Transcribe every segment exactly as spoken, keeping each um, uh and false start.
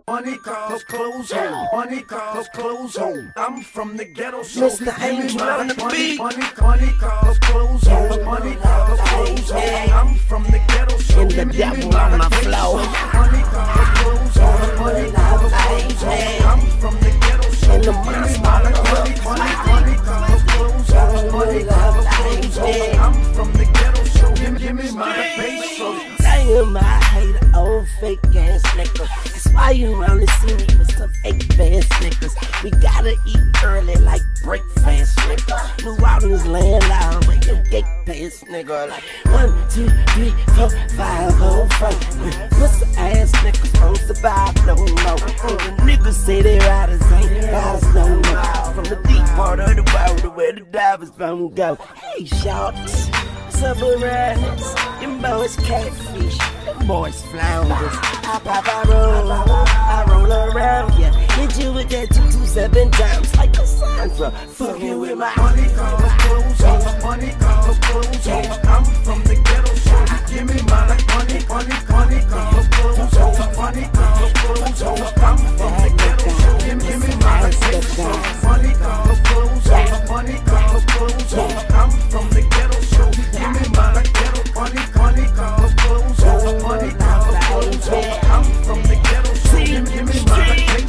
Money cars, clothes hole. Money cars, clothes hole. I'm from the ghetto, so Mister Angel on the beat. Money, money cars, clothes hole. Money cars, clothes hole. I'm from the ghetto, so And the devil on my flow. Money cars, clothes hole. Money cars, clothes hole. I'm from the ghetto, so And the monster on the money, money, money cars, clothes hole. Money cars, clothes hole. I'm from the ghetto, so give, give me my bass drum. Damn, I hate an old fake ass nigga. That's why you only see me with some fake ass niggas. We gotta eat early like breakfast, nigga. New Orleans land out with your gate pass, nigga. Like one, two, three, four, five, oh, four. Pussy ass niggas don't survive no more. The niggas say they riders ain't riders no more. From the deep part of the water where the divers don't go. Hey, shorts. Submarines, them boys catfish, them boys flounders. I pop, I roll, I roll around, yeah. Hit you with that two two seven times like Cassandra. Fucking with my money cars, clothes hole. Money cars, clothes hole. I'm from the ghetto, so give me my money, money, money cars, clothes hole. Money cars, clothes hole. I'm from the ghetto, so give me, give me my money cars, clothes hole. Money cars, clothes hole. I'm from the ghetto, so give me my ghetto. Money, money cars, clothes hole. Money cars, clothes hole. I'm from the ghetto, so give me, give me my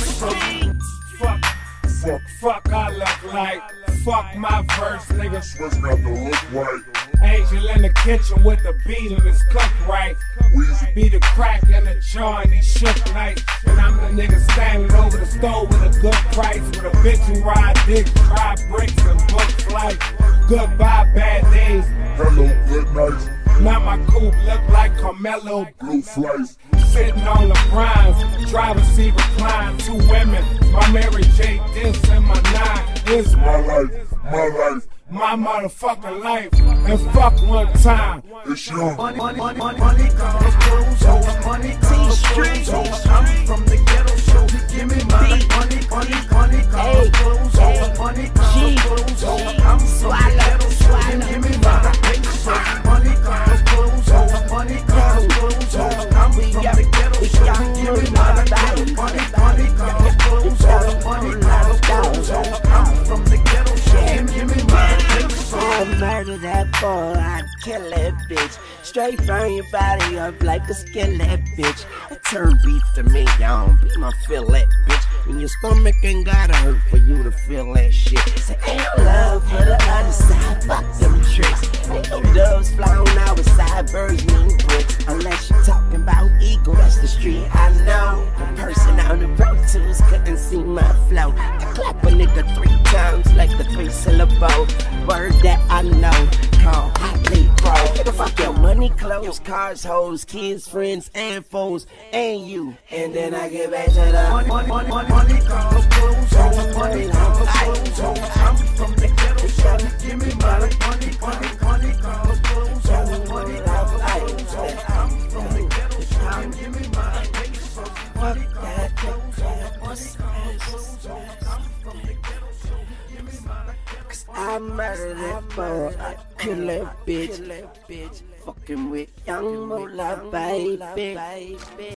Fuck, fuck, fuck, I look like. Fuck my verse, nigga. Switch got to look right. Angel in the kitchen with the beat and it's cooked right. Weezy. Be the crack in the joint, he shook night. And I'm the nigga standing over the stove with a good price. With a bitch who ride dicks, try bricks and book flight. Goodbye, bad days. Hello, good night. Now my coupe look like Carmelo. Blue flights. Sitting on the primes, driver seat recline, two women. My Mary J. this and my nine is My life, my life. my motherfucking life. And fuck one time. It's young. Money, money, money, money, money cars, clothes hole. Money cars, clothes hole. I'm from the ghetto, so give me my money, money, money cars, clothes hole. Money cars, clothes hole. I'm from the ghetto, so give me my money cars, clothes hole. Money cars, clothes hole. I'm from the ghetto, so give me my money, money cars, clothes hole. Money cars, clothes hole. I'm from the ghetto, so give me my I murder that boy, I kill that bitch. Straight burn your body up like a skillet, bitch. That turn beef to me, y'all. Be my fillet, bitch. When your stomach ain't gotta hurt for you to feel that shit. Say, ain't love for the other side, fuck them tricks. Ain't no doves flying outside, birds mean bricks. Unless you're talking about ego, that's the street I know. The person on the road twos couldn't see my flow. I clap a nigga three times like the three syllable word that I know, called hotly bro. Nigga, fuck your money, clothes, cars, hoes, kids, friends, and foes, and you. And then I get back to the money, money, money, money, money cars, clothes hole. Money cars, clothes hole. I'm from the ghetto, so give me my money, money, money cars, clothes hole. Money cars, clothes hole. I'm from the ghetto, so give me my money cars, clothes hole. Money cars, clothes hole. I'm from the ghetto, so give me my. I murder that boy, I kill that bitch. Fucking with young Moolah, baby.